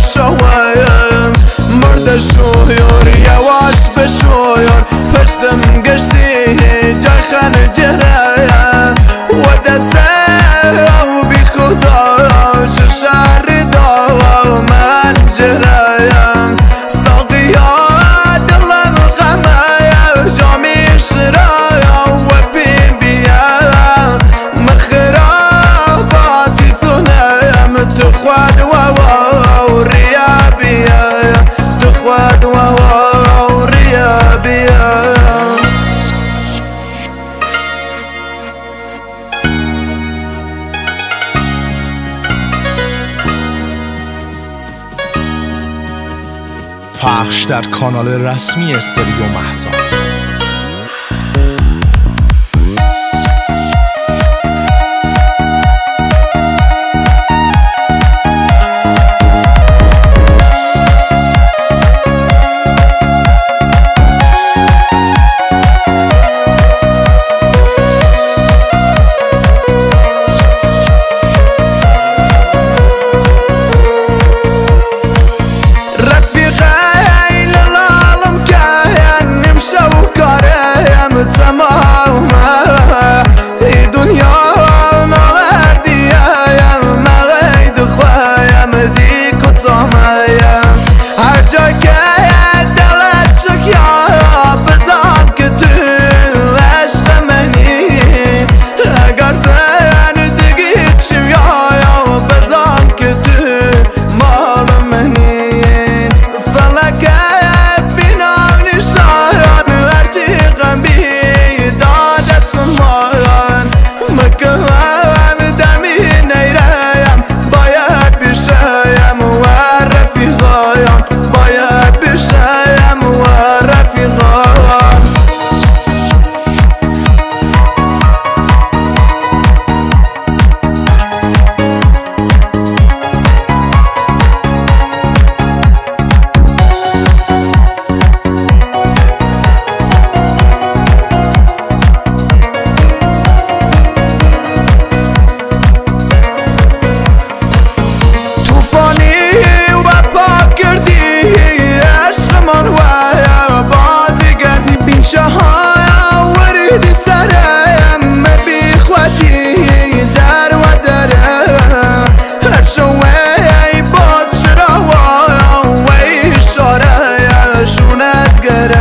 شوایم مرد شویار یواش بشویار پشتم گشتی جای خن جهره و دسته و بی خدا چه شهر دا من جهره ساقیا دلم غمه جامی شرایا و بی بیا مخراباتی تونم تو خود و ریا بیا تو خود و ریا بیا پخش در کانال رسمی استریو مهتاب. تمام ای دنیا مردیم مغید خوایم دی کتامیم هر جا که دلت شکیا بزن که تو عشق منی اگر تن دیگی چویا بزن که تو مال منی فلک بینام نشان هرچی غمی مکان دمی نیرم باید بشیم و رفیقایم باید بشیم و رفیقایم وردی سرم بی خودی در و درم هر شوی باد چرا و اشاره شونت گره